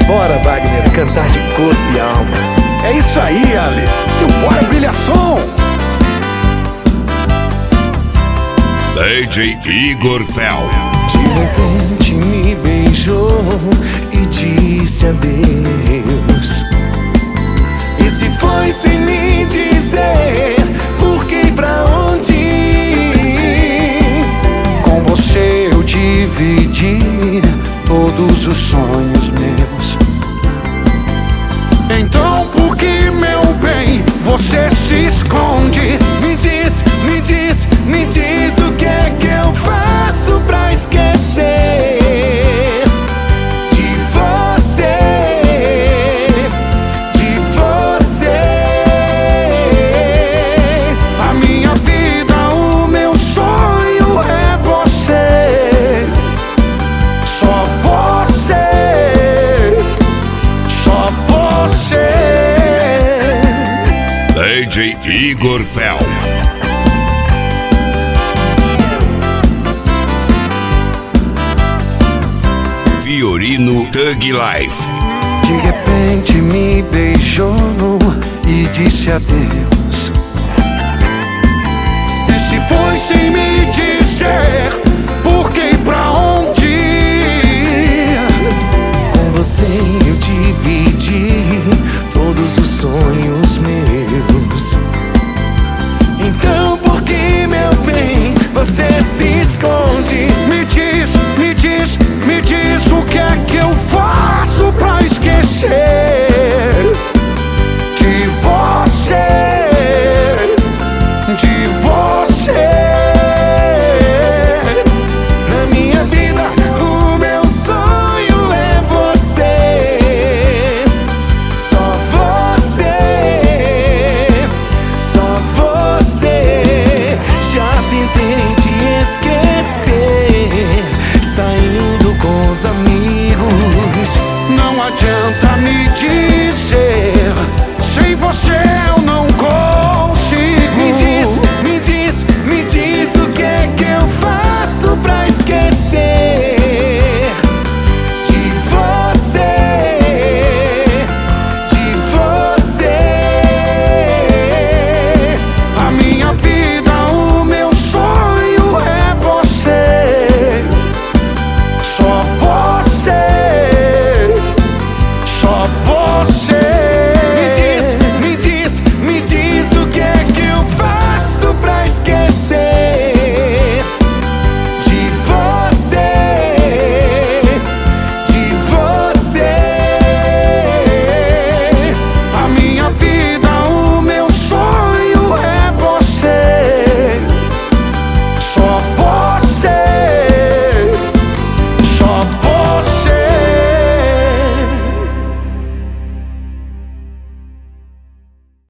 Bora, Wagner, cantar de corpo e alma. É isso aí, Ale. Simbora, brilhação. DJ Igor Fel. De repente me beijou e disse adeus. E se foi sem me dizer por que e pra onde ir? Com você eu dividi todos os sonhos meus. Então por que, meu bem, você se esconde? Me diz, me diz, me diz o que é que eu faço pra esquecer de você, de você. A minha vida, o meu sonho é você. Só você, só você. DJ Igor Fel. Fiorino Thug Life. De repente me beijou e disse adeus. E se foi sem me dizer por que e pra onde?